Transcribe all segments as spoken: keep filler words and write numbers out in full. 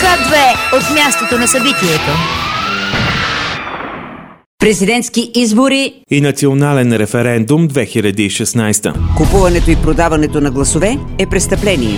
К две от мястото на събитието. Президентски избори и национален референдум две хиляди и шестнадесета. Купуването и продаването на гласове е престъпление.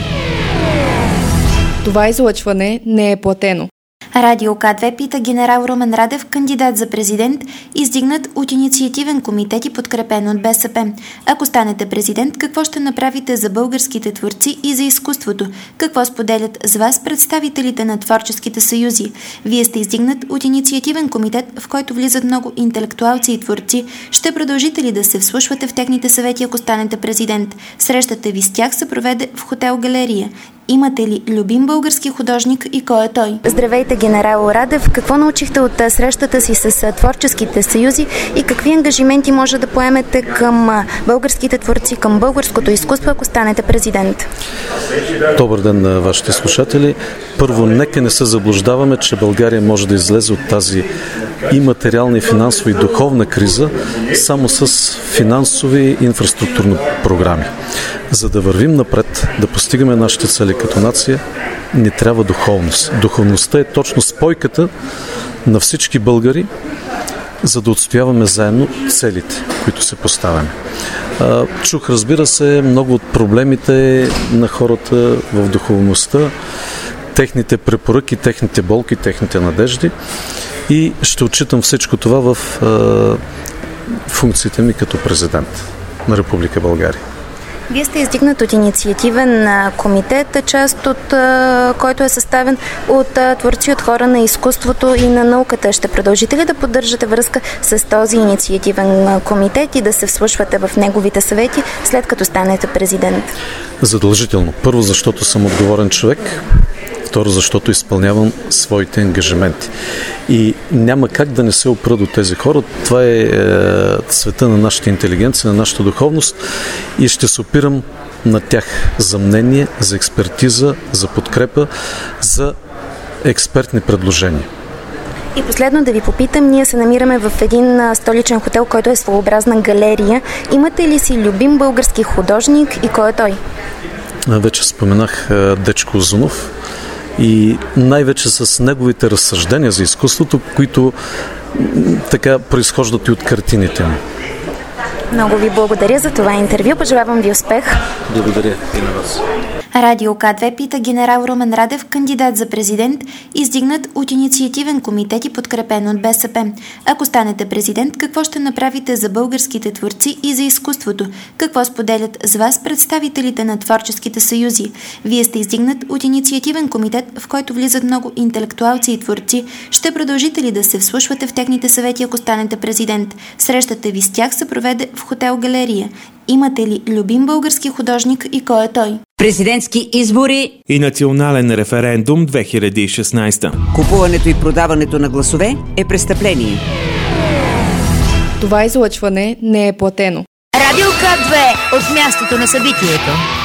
Това излъчване не е платено. Радио К две пита генерал Румен Радев, кандидат за президент, издигнат от инициативен комитет и подкрепен от Б С П. Ако станете президент, какво ще направите за българските творци и за изкуството? Какво споделят с вас представителите на творческите съюзи? Вие сте издигнат от инициативен комитет, в който влизат много интелектуалци и творци. Ще продължите ли да се вслушвате в техните съвети, ако станете президент? Срещата ви с тях се проведе в хотел Галерия. Имате ли любим български художник и кой е той? Здравейте, генерал Радев. Какво научихте от срещата си с творческите съюзи и какви ангажименти може да поемете към българските творци, към българското изкуство, ако станете президент? Добър ден на вашите слушатели. Първо, нека не се заблуждаваме, че България може да излезе от тази и материална, и финансова, и духовна криза само с финансови и инфраструктурни програми. За да вървим напред, да постигаме нашите цели като нация, ни трябва духовност. Духовността е точно спойката на всички българи, за да отстояваме заедно целите, които се поставяме. Чух, разбира се, много от проблемите на хората в духовността, техните препоръки, техните болки, техните надежди и ще отчитам всичко това в функциите ми като президент на Република България. Вие сте издигнат от инициативен комитет, част от който е съставен от творци, от хора на изкуството и на науката. Ще продължите ли да поддържате връзка с този инициативен комитет и да се вслушвате в неговите съвети, след като станете президент? Задължително. Първо, защото съм отговорен човек. Второ, защото изпълнявам своите ангажименти. И няма как да не се опра до тези хора. Това е, е цвета на нашата интелигенция, на нашата духовност и ще се опирам на тях за мнение, за експертиза, за подкрепа, за експертни предложения. И последно да ви попитам, ние се намираме в един столичен хотел, който е своеобразна галерия. Имате ли си любим български художник и кой е той? Вече споменах Дечко Узунов. И най-вече с неговите разсъждения за изкуството, които така произхождат и от картините му. Много ви благодаря за това интервю. Пожелавам ви успех. Благодаря и на вас. Радио К две пита генерал Румен Радев, кандидат за президент, издигнат от инициативен комитет и подкрепен от Б С П. Ако станете президент, какво ще направите за българските творци и за изкуството? Какво споделят с вас представителите на творческите съюзи? Вие сте издигнат от инициативен комитет, в който влизат много интелектуалци и творци. Ще продължите ли да се вслушвате в техните съвети, ако станете президент? Срещата ви с тях се проведе в хотел Галерия. Имате ли любим български художник и кой е той? Президентски избори и национален референдум две хиляди и шестнадесета. Купуването и продаването на гласове е престъпление. Това излъчване не е платено. Радио К две от мястото на събитието.